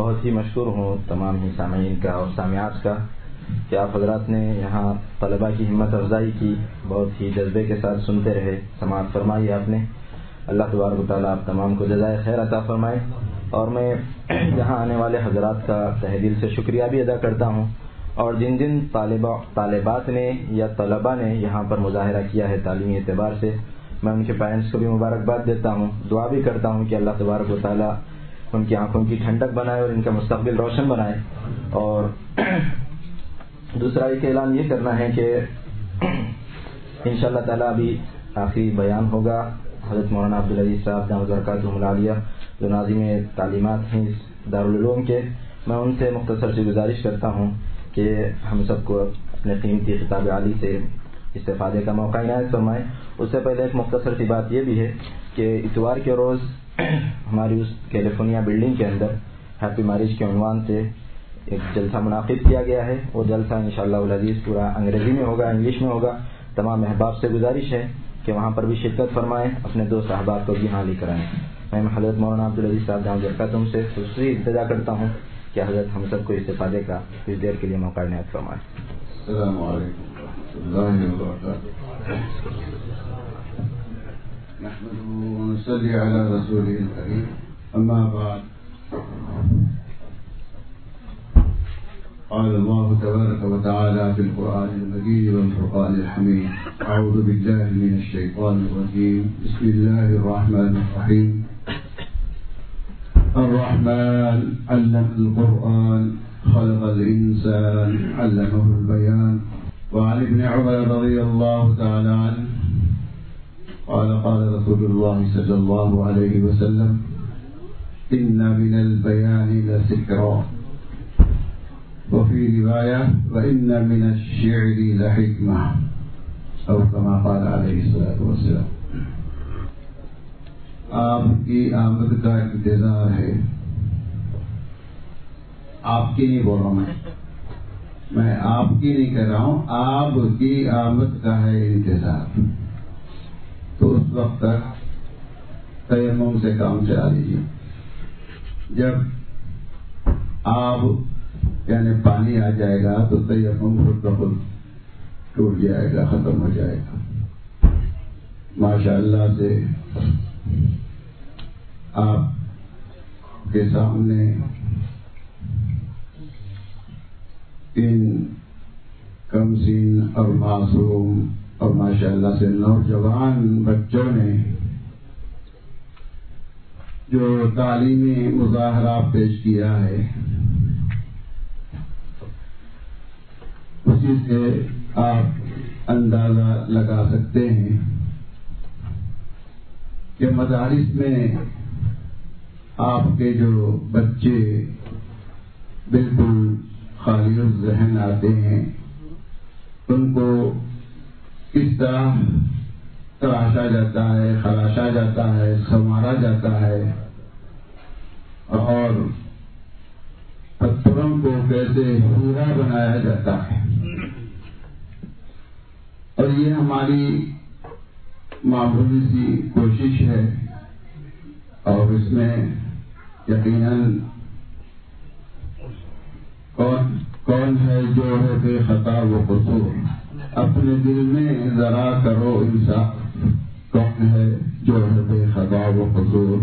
بہت ہی مشکور ہوں تمام ہی سامعین کا اور سامعات کا کہ آپ حضرات نے یہاں طلباء کی ہمت افزائی کی، بہت ہی جذبے کے ساتھ سنتے رہے، سماعت فرمائی آپ نے۔ اللہ تبارک و تعالیٰ آپ تمام کو جزائے خیر عطا فرمائے۔ اور میں یہاں آنے والے حضرات کا تہہ دل سے شکریہ بھی ادا کرتا ہوں، اور جن جن طالبات نے یا طلباء نے یہاں پر مظاہرہ کیا ہے تعلیمی اعتبار سے، میں ان کے پیرنٹس کو بھی مبارکباد دیتا ہوں، دعا بھی کرتا ہوں کہ اللہ تبارک و تعالیٰ ان کی آنکھوں کی ٹھنڈک بنائے اور ان کا مستقبل روشن بنائے۔ اور دوسرا ایک اعلان یہ کرنا ہے کہ انشاءاللہ تعالیٰ ابھی آخری بیان ہوگا حضرت مولانا عبدالعزیز صاحب دامت برکاتہم العالیہ جو ناظم تعلیمات ہیں اس دارالعلوم کے، میں ان سے مختصر سی گزارش کرتا ہوں کہ ہم سب کو اپنے قیمتی خطاب عالی سے استفادے کا موقع عنایت فرمائے۔ اس سے پہلے ایک مختصر سی بات یہ بھی ہے کہ اتوار کے روز ہماری اس کیلیفورنیا بلڈنگ کے اندر ہیپی میرج کے عنوان سے ایک جلسہ منعقد کیا گیا ہے۔ وہ جلسہ انشاءاللہ العزیز پورا انگریزی میں ہوگا، انگلش میں ہوگا۔ تمام احباب سے گزارش ہے کہ وہاں پر بھی شرکت فرمائیں، اپنے دوست احباب کو بھی یہاں لے کر آئیں۔ میں حضرت مولانا عبدالعزیز صاحب دامت برکاتہم سے خصوصی التجا کرتا ہوں کہ حضرت ہم سب کو استفادے کا کچھ دیر کے لیے موقع عنایت فرمائیں۔ السلام علیکم ورحمۃ اللہ وبرکاتہ۔ نحمده ونصلي على رسوله الكريم، أما بعد، قال الله تبارك وتعالى في القرآن المجيد والفرقان الحميد، أعوذ بالله من الشيطان الرجيم، بسم الله الرحمن الرحيم، الرحمن علم القرآن خلق الإنسان علمه البيان۔ وعن ابن عمر رضي الله تعالى عنه قال قال رسول الله صلى الله عليه وسلم إن من البيان لسحرا، وفي رواية وإن من الشعر لحكمة، أو كما قال عليه الصلاة والسلام۔ آپ کی آمد کا انتظار ہے، آپ کی نہیں بول رہا ہوں، میں آپ کی نہیں کہہ رہا ہوں، آپ کی آمد کا ہے انتظار۔ تو اس وقت تک تیمم سے کام چلا لیجیے۔ جب آب یعنی پانی آ جائے گا تو تیمم خود بخود ٹوٹ جائے گا، ختم ہو جائے گا۔ ماشاء اللہ سے آپ کے سامنے ان کم سین اور معصوم اور ماشاء اللہ سے نوجوان بچوں نے جو تعلیمی مظاہرہ پیش کیا ہے، اسی سے آپ اندازہ لگا سکتے ہیں کہ مدارس میں آپ کے جو بچے بالکل خالی الذہن آتے ہیں، ان کو کس طرح تراشا جاتا ہے، خراشا جاتا ہے، سنوارا جاتا ہے، اور پتھروں کو کیسے ہیرا بنایا جاتا ہے۔ اور یہ ہماری معمولی سی کوشش ہے، اور اس میں یقیناً کون ہے جو ہے بے خطا و قصور، اپنے دل میں ذرا کرو انصاف، کون ہے جو ہے بے خطا و قصور۔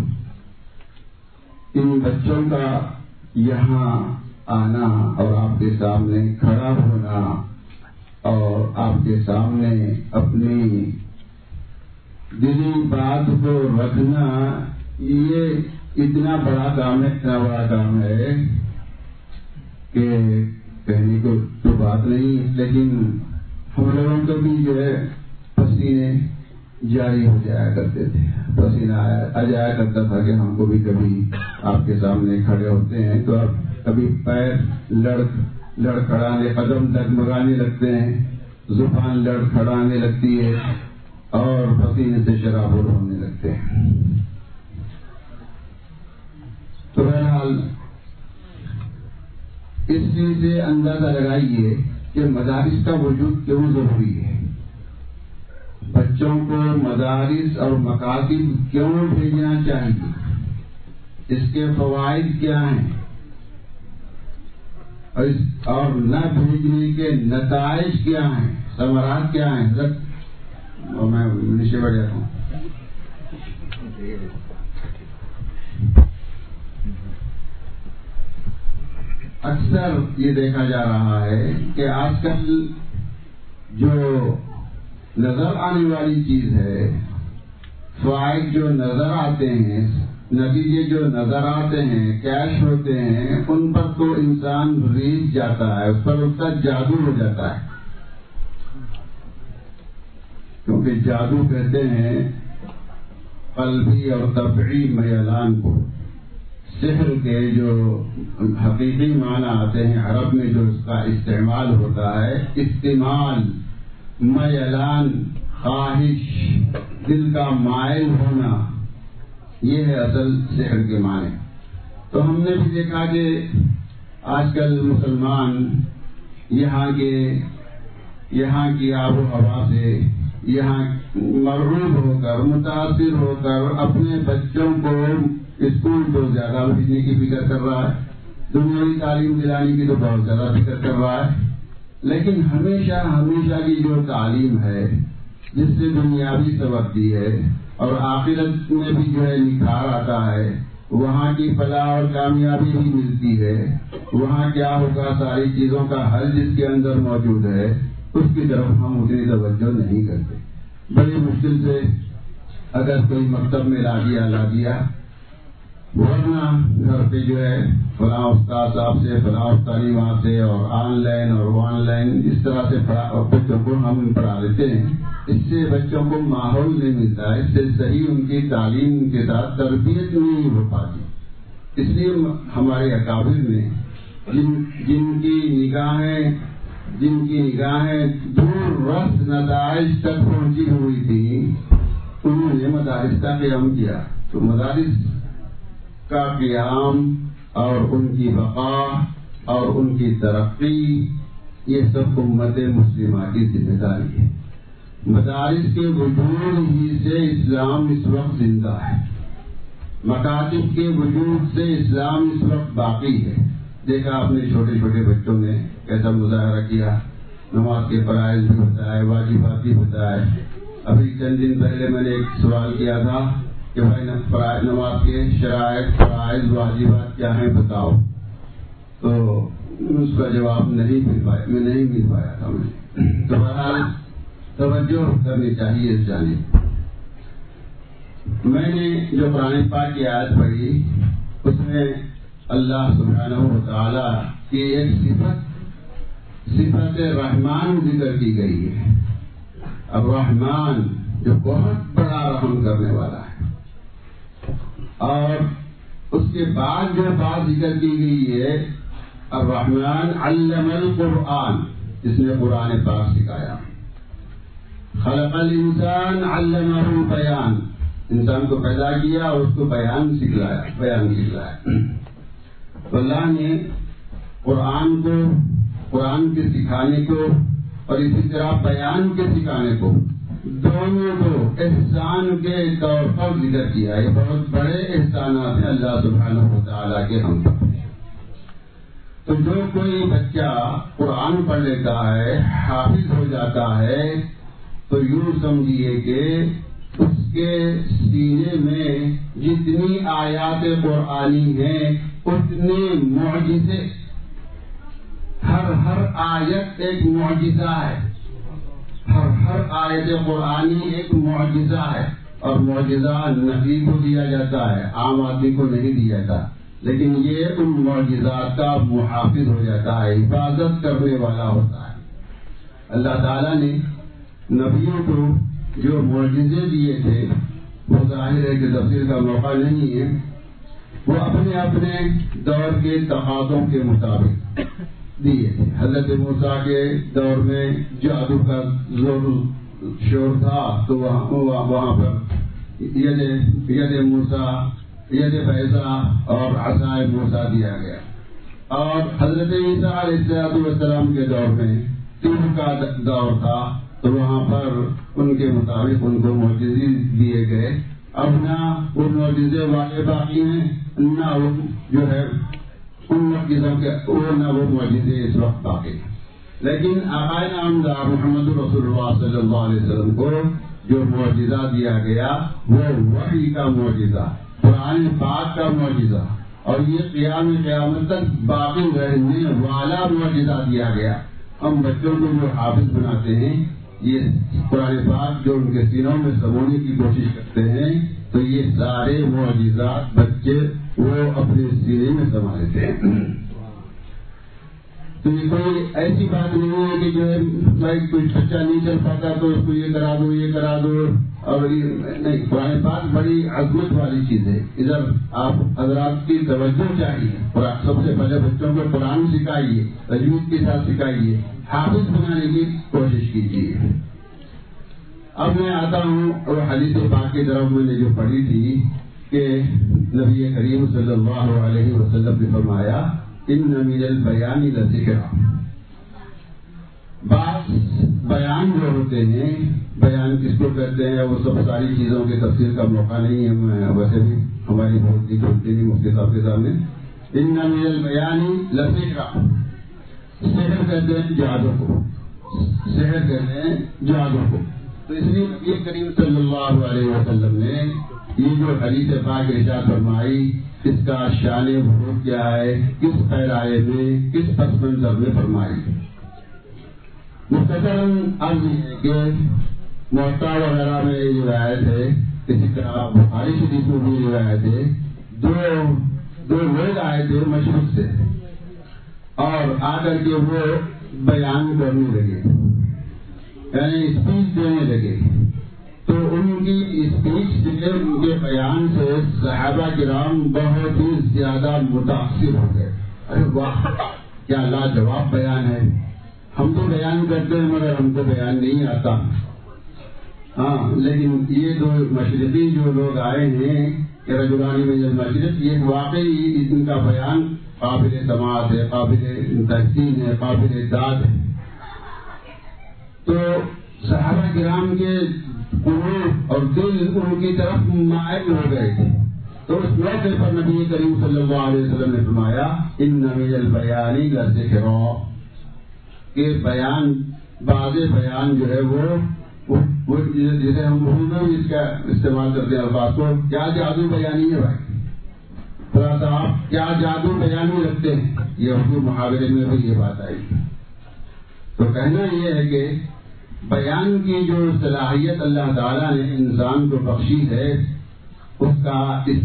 ان بچوں کا یہاں آنا اور آپ کے سامنے کھڑا ہونا اور آپ کے سامنے اپنی دلی بات کو رکھنا، یہ اتنا بڑا کام ہے کہ کہنے کو تو بات نہیں، لیکن ہم لوگوں کو بھی جو ہے پسینے جاری ہو جایا کرتے تھے، پسینہ آ جایا کرتا تھا کہ ہم کو بھی کبھی آپ کے سامنے کھڑے ہوتے ہیں تو اب کبھی پیر لڑکھڑانے، قدم ڈگمگانے لگتے ہیں، زبان لڑکھڑانے لگتی ہے اور پسینے سے شرابور ہونے لگتے ہیں۔ تو بہرحال اس چیز سے اندازہ لگائیے کہ مدارس کا وجود کیوں ضروری ہے، بچوں کو مدارس اور مکاتب کیوں بھیجنا چاہیے، اس کے فوائد کیا ہیں، اور نہ بھیجنے کے نتائج کیا ہیں، ثمرات کیا ہیں؟ میں نیچے بیٹھ جاتا ہوں. اکثر یہ دیکھا جا رہا ہے کہ آج کل جو نظر آنے والی چیز ہے، فوائد جو نظر آتے ہیں، نتیجے جو نظر آتے ہیں، کیش ہوتے ہیں، ان پر تو انسان ریجھ جاتا ہے، اس پر اس کا جادو ہو جاتا ہے. کیونکہ جادو کہتے ہیں قلبی اور طبعی میلان کو. سحر کے جو حقیقی معنی آتے ہیں عرب میں، جو اس کا استعمال ہوتا ہے، استعمال، میلان، خواہش، دل کا مائل ہونا، یہ ہے اصل سحر کے معنی. تو ہم نے بھی دیکھا کہ آج کل مسلمان یہاں کی آب و ہوا سے یہاں مرغوب ہو کر، متاثر ہو کر اپنے بچوں کو اسکول کو زیادہ بھیجنے کی فکر کر رہا ہے، دنیاوی تعلیم دلانے کی تو بہت زیادہ فکر کر رہا ہے. لیکن ہمیشہ کی جو تعلیم ہے، جس سے دنیاوی سبق دی ہے اور آخرت میں بھی جو ہے نکھار آتا ہے، وہاں کی فلاح اور کامیابی بھی ملتی ہے، وہاں کیا ہوگا، ساری چیزوں کا حل جس کے اندر موجود ہے، اس کی طرف ہم اتنی توجہ نہیں کرتے. بڑی مشکل سے اگر کوئی مکتب میں لا دیا، ورنہ گھر پہ جو ہے فلاں استاد صاحب سے، فلاں تعلیمات سے، اور آن لائن اس طرح سے بچوں کو ہم پڑھا لیتے ہیں. اس سے بچوں کو ماحول نہیں ملتا ہے، اس سے صحیح ان کی تعلیم کے ساتھ تربیت نہیں ہو پاتی. اس لیے ہمارے اکابر نے جن کی نگاہیں دور رس نتائج تک پہنچی ہوئی تھی، انہوں نے مدارس کا قیام کیا. تو مدارس کا قیام اور ان کی بقا اور ان کی ترقی، یہ سب امت مسلمہ کی ذمہ داری ہے. مدارس کے وجود ہی سے اسلام اس وقت زندہ ہے، مکاتب کے وجود سے اسلام اس وقت باقی ہے. دیکھا آپ نے چھوٹے چھوٹے بچوں نے کیسا مظاہرہ کیا، نماز کے فرائض بھی بتائے، واجبات بھی بتائے. ابھی چند دن پہلے میں نے ایک سوال کیا تھا کہ بھائی نماز کے شرائط، فرائض، واجبات کیا ہیں بتاؤ. تو اس کا جواب نہیں مل پایا تھا. تو بہرحال توجہ کرنی چاہیے اس جانب. میں نے جو قرآن پاک کی آیت پڑھی، اس میں اللہ سبحانہ و تعالی کی ایک صفت رحمان ذکر کی گئی ہے. اب رحمان جو بہت بڑا رحم کرنے والا ہے، اور اس کے بعد جو بات ذکر کی گئی ہے، الرحمن علم القرآن، جس نے قرآن پاک سکھایا. خلق الانسان علمہ البیان، انسان کو پیدا کیا اور اس کو بیان سکھلایا. اللہ نے قرآن کے سکھانے کو اور اسی طرح بیان کے سکھانے کو، دونوں کو احسان کے طور پر ذکر کیا. یہ بہت بڑے احسانات ہیں اللہ سبحانہ و تعالیٰ کے ہم پر. تو جو کوئی بچہ قرآن پڑھ لیتا ہے، حافظ ہو جاتا ہے، تو یوں سمجھیے کہ اس کے سینے میں جتنی آیات قرآنی ہیں اتنے معجزے، ہر آیت ایک معجزہ ہے. ہر آیت قرآنی ایک معجزہ ہے. اور معجزہ نبی کو دیا جاتا ہے، عام آدمی کو نہیں دیا جاتا. لیکن یہ ان معجزات کا محافظ ہو جاتا ہے، حفاظت کرنے والا ہوتا ہے. اللہ تعالیٰ نے نبیوں کو جو معجزے دیے تھے، وہ ظاہر ہے کہ تفسیر کا موقع نہیں ہے، وہ اپنے دور کے تقاضوں کے مطابق دیے تھے. حضرت موسیٰ کے دور میں جادو کا زور شور تھا، تو وہاں پر ید موسیٰ، ید بیضا اور عصائے موسیٰ دیا گیا. اور حضرت عیسیٰ علیہ السلام کے دور میں تیہ کا دور تھا، تو وہاں پر ان کے مطابق ان کو معجزے دیے گئے. اب نہ وہ معجزے والے باقی ہیں، نہ وہ جو ہے ان معجزوں کے وہ معجزے اس وقت باقی ہیں. لیکن آقا نامدار محمد رسول اللہ صلی اللہ علیہ وسلم کو جو معجزہ دیا گیا وہ وحی کا معجزہ، قرآن پاک کا معجزہ، اور یہ قیامت تک باقی رہنے والا معجزہ دیا گیا. ہم بچوں کو جو حافظ بناتے ہیں، یہ قرآن پاک جو ان کے سینوں میں سمونے کی کوشش کرتے ہیں، تو یہ سارے معجزات بچے وہ اپنے سینے میں سما لیتے ہیں. تو یہ کوئی ایسی بات نہیں ہے کہ جو ہے بھائی کوئی بچہ نہیں چل پاتا تو اس کو یہ کرا دو یہ کرا دو، اور نہیں، قرآن پاک بڑی عظمت والی چیز ہے. ادھر آپ حضرات کی توجہ چاہیے. سب سے پہلے بچوں کو قرآن سکھائیے، تجوید کے ساتھ سکھائیے، حافظ بنانے کی کوشش کیجیے. اب میں آتا ہوں اور حدیث پاک کی طرف میں نے جو پڑھی تھی کہ نبی کریم صلی اللہ علیہ وسلم نے فرمایا ان من البیان لذکرا. بعض بیان جو ہوتے ہیں، بیان کس کو کہتے ہیں، وہ سب ساری چیزوں کی تفصیل کا موقع نہیں ہے، میں ویسے بھی ہماری بہت ہی کھولتی نہیں مفتی صاحب کے سامنے. ان من البیان لذکرا، سحر کہتے ہیں جادو کو، سحر کہتے ہیں جادو کو. تو اس لیے نبی کریم صلی اللہ علیہ وسلم نے یہ جو حدیث پاک ارشاد فرمائی، اس کا شان ورود کیا ہے، کس پیرائے میں، کس پس منظر میں فرمائی. مختصراً عرض ہے کہ موطا وغیرہ میں یہ روایت ہے، اسی طرح بخاری شریف میں بھی روایت ہے. دو لوگ آئے تھے مشرق سے اور آ کر کے وہ بیان کرنے لگے، یعنی اسپیچ دینے لگے. تو ان کی اسپیچ سے، ان کے بیان سے صحابہ کرام بہت ہی زیادہ متاثر ہو گئے. ارے واہ، کیا لاجواب بیان ہے. ہم تو بیان کرتے ہیں مگر ہم کو بیان نہیں آتا. ہاں، لیکن یہ دو مشرقی جو لوگ آئے ہیں کہ رجولانی میں مشرق، یہ واقعی ان کا بیان قابل سماعت ہے، قابل تحسین ہے، قابل داد ہے. تو صحابہ کرام کے قلوب اور دل ان کی طرف مائل ہو گئے تھے. تو اس موقع پر نبی کریم صلی اللہ علیہ وسلم نے فرمایا ان من البیان لذکر، کہ بیان، بعض بیان جو ہے وہ جسے ہم اردو میں بھی اس کا استعمال کرتے ہیں الفاظ کو، کیا جادو بیانی ہے بھائی، تھوڑا سا آپ کیا جادو بیانی رکھتے ہیں، یہ اردو محاورے میں بھی یہ بات آئی. تو کہنا یہ ہے کہ بیان کی جو صلاحیت اللہ تعالیٰ نے انسان کو بخشی ہے، اس کا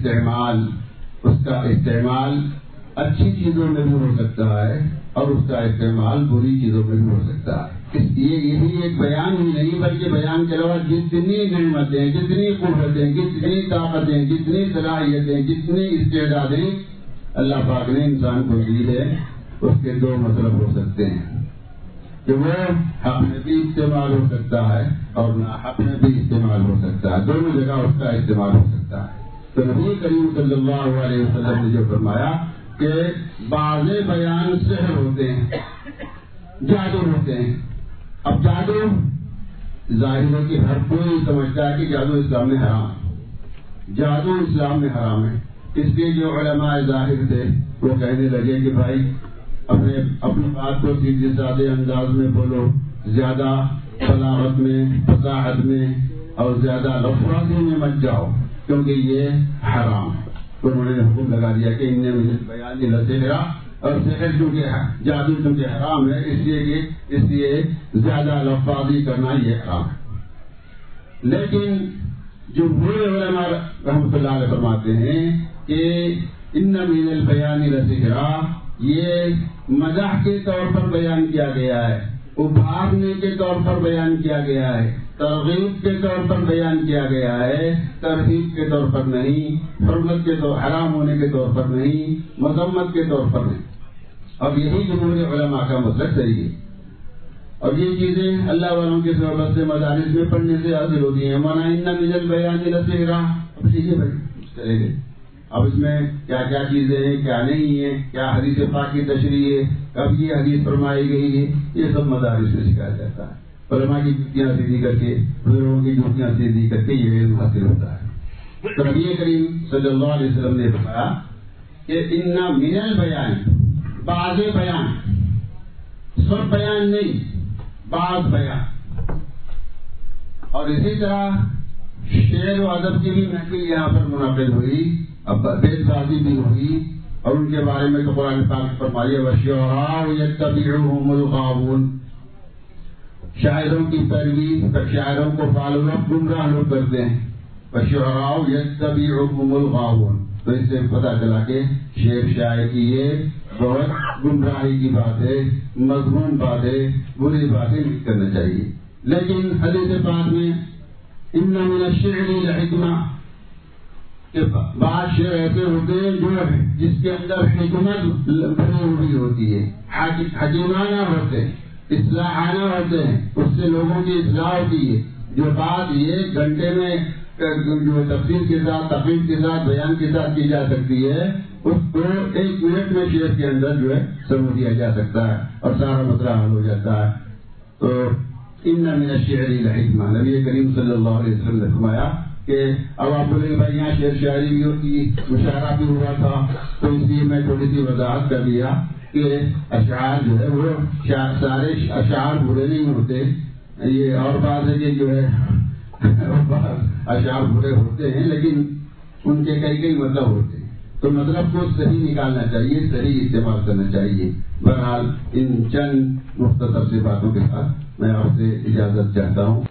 استعمال اچھی چیزوں میں بھی ہو سکتا ہے اور اس کا استعمال بری چیزوں میں بھی ہو سکتا ہے. یہی ایک بیان ہی نہیں بلکہ بیان کے علاوہ جتنی نعمتیں، جتنی قوتیں، جتنی طاقتیں، جتنی صلاحیتیں، جتنی استعدادیں اللہ پاک نے انسان کو دی ہے، اس کے دو مطلب ہو سکتے ہیں کہ وہ حق میں بھی استعمال ہو سکتا ہے اور ناحق میں بھی استعمال ہو سکتا ہے. دونوں جگہ اس کا استعمال ہو سکتا ہے. تو نبی کریم صلی اللہ علیہ وسلم نے جو فرمایا کہ بعض بیان سحر ہوتے ہیں، جادو ہوتے ہیں. اب جادو ظاہر ہے کہ ہر کوئی سمجھتا ہے کہ جادو اسلام میں حرام ہے، جادو اسلام میں حرام ہے. اس لیے جو علماء ظاہر تھے وہ کہنے لگے کہ بھائی اپنی بات کو سیدھے سادے انداز میں بولو، زیادہ بلاغت میں، فصاحت میں اور زیادہ لفظی میں مت جاؤ کیونکہ یہ حرام ہے. تو انہوں نے حکم لگا دیا کہ ان من البیان لذکر، اور سحر چونکہ جادو چونکہ حرام ہے اس لیے زیادہ لفظی کرنا یہ حرام ہے. لیکن جمہور علماء رحمۃ اللہ علیہ فرماتے ہیں کہ ان من البیان لذکر یہ مزاح کے طور پر بیان کیا گیا ہے، ابھارنے کے طور پر بیان کیا گیا ہے، ترغیب کے طور پر بیان کیا گیا ہے، ترغیب کے طور پر نہیں، حرمت کے طور، حرام ہونے کے طور پر نہیں، مذمت کے طور پر نہیں. اور یہی جمہور علماء کا مطلب صحیح ہے. اور یہ چیزیں اللہ والوں کے صحبت سے مدارس میں پڑھنے سے حاصل ہوتی ہیں. مانا ان من البیان لذکر. اب ٹھیک ہے بھائی، چلے گئے. اب اس میں کیا کیا چیزیں ہیں، کیا نہیں ہے، کیا حدیث پاک کی تشریح ہے، کب یہ حدیث فرمائی گئی ہے، یہ سب مدارس میں سکھایا جاتا ہے. علماء کی جوتیاں سیدھی کر کے، بزرگوں کی جوتیاں سیدھی کر کے یہ علم حاصل ہوتا ہے. تو نبی کریم صلی اللہ علیہ وسلم نے فرمایا کہ ان من البیان، بعض بیان، سب بیان نہیں، بعض بیان. اور اسی طرح شعر و ادب کی بھی محفل یہاں پر منعقد ہوئی، اب بیت بازی بھی ہوئی، اور ان کے بارے میں تو قرآن پاک نے فرمایا وَالشُّعَرَاءُ يَتَّبِعُهُمُ الْغَاوُونَ، شاعروں کی پیروی، شاعروں کو فالو اپ گمراہ لوگ کرتے ہیں. وَالشُّعَرَاءُ يَتَّبِعُهُمُ الْغَاوُونَ، تو اس سے پتہ چلا کہ شعر شاعر کی یہ بہت گمراہی کی بات ہے، مذموم بات ہے، بری باتیں نہیں کرنا چاہیے. لیکن حدیث پاک میں ان من الشعر لحکمہ، کہ بعض شعر ایسے ہوتے ہیں جو جس کے اندر حکمت بھری ہوئی ہوتی ہے، حکیمانہ ہوتے ہیں، اصلاحانہ ہوتے ہیں، اس سے لوگوں کی اصلاح ہوتی ہے. جو بات یہ گھنٹے میں جو تفصیل کے ساتھ، تقریر کے ساتھ، بیان کے ساتھ کی جا سکتی ہے، اس کو 1 منٹ میں شعر کے اندر جو ہے سمجھ دیا جا سکتا ہے اور سارا مسئلہ حل ہو جاتا ہے. تو ان من الشعر لحکمہ، نبی کریم صلی اللہ علیہ وسلم نے فرمایا کہ اب آپ بولے بھائی یہاں شعر شاعری بھی ہوتی، مشاعرہ بھی ہوا تھا، تو اس لیے میں تھوڑی سی وضاحت کر دیا کہ اشعار جو ہے وہ سارے اشعار برے نہیں ہوتے. یہ اور بات ہے کہ جو ہے اشعار برے ہوتے ہیں لیکن ان کے کئی مطلب ہوتے ہیں، تو مطلب کو صحیح نکالنا چاہیے، صحیح استعمال کرنا چاہیے. بہرحال ان چند مختصر سی باتوں کے ساتھ میں آپ سے اجازت چاہتا ہوں.